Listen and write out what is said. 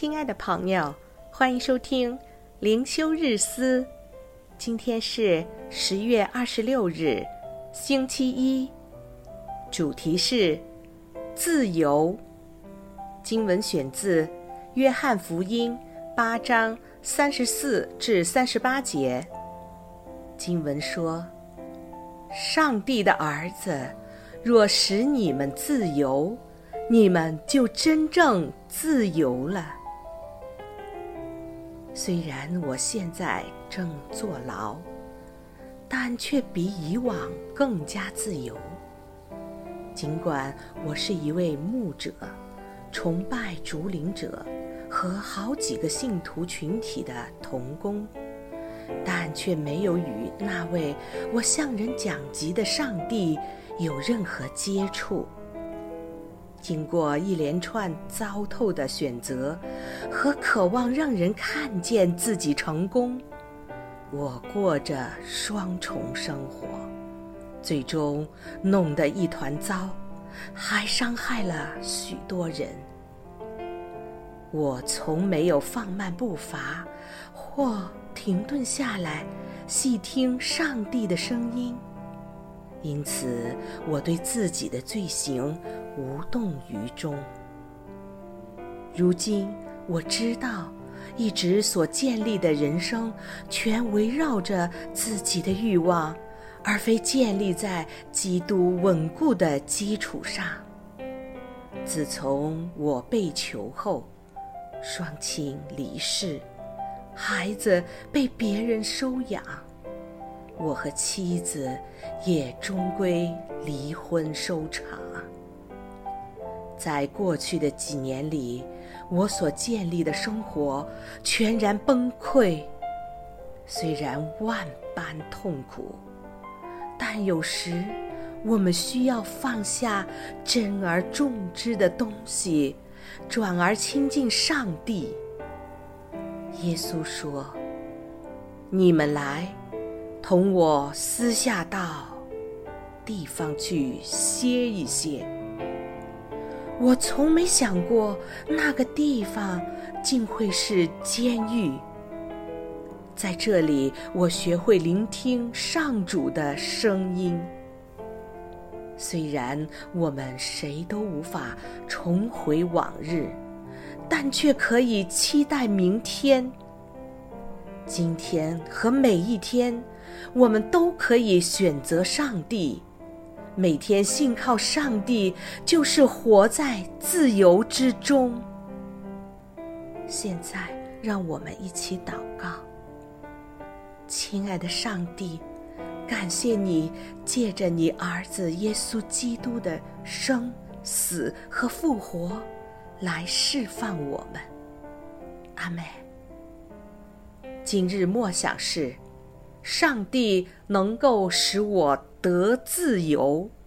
亲爱的朋友，欢迎收听灵修日思。今天是10月26日，星期一，主题是自由。经文选自约翰福音8章34至38节。经文说，上帝的儿子若使你们自由，你们就真正自由了。虽然我现在正坐牢，但却比以往更加自由。尽管我是一位牧者，崇拜主领者和好几个信徒群体的同工，但却没有与那位我向人讲及的上帝有任何接触。经过一连串糟透的选择和渴望让人看见自己成功，我过着双重生活，最终弄得一团糟，还伤害了许多人。我从没有放慢步伐或停顿下来细听上帝的声音，因此我对自己的罪行无动于衷。如今我知道，一直所建立的人生全围绕着自己的欲望，而非建立在基督稳固的基础上。自从我被囚后，双亲离世，孩子被别人收养，我和妻子也终归离婚收场。在过去的几年里，我所建立的生活全然崩溃。虽然万般痛苦，但有时我们需要放下珍而重之的东西，转而亲近上帝。耶稣说，你们来，同我私下到地方去歇一歇。我从没想过那个地方竟会是监狱。在这里，我学会聆听上主的声音。虽然我们谁都无法重回往日，但却可以期待明天。今天和每一天，我们都可以选择上帝。每天信靠上帝，就是活在自由之中。现在，让我们一起祷告。亲爱的上帝，感谢你借着你儿子耶稣基督的生、死和复活，来释放我们。阿们。今日默想是，上帝能够使我得自由。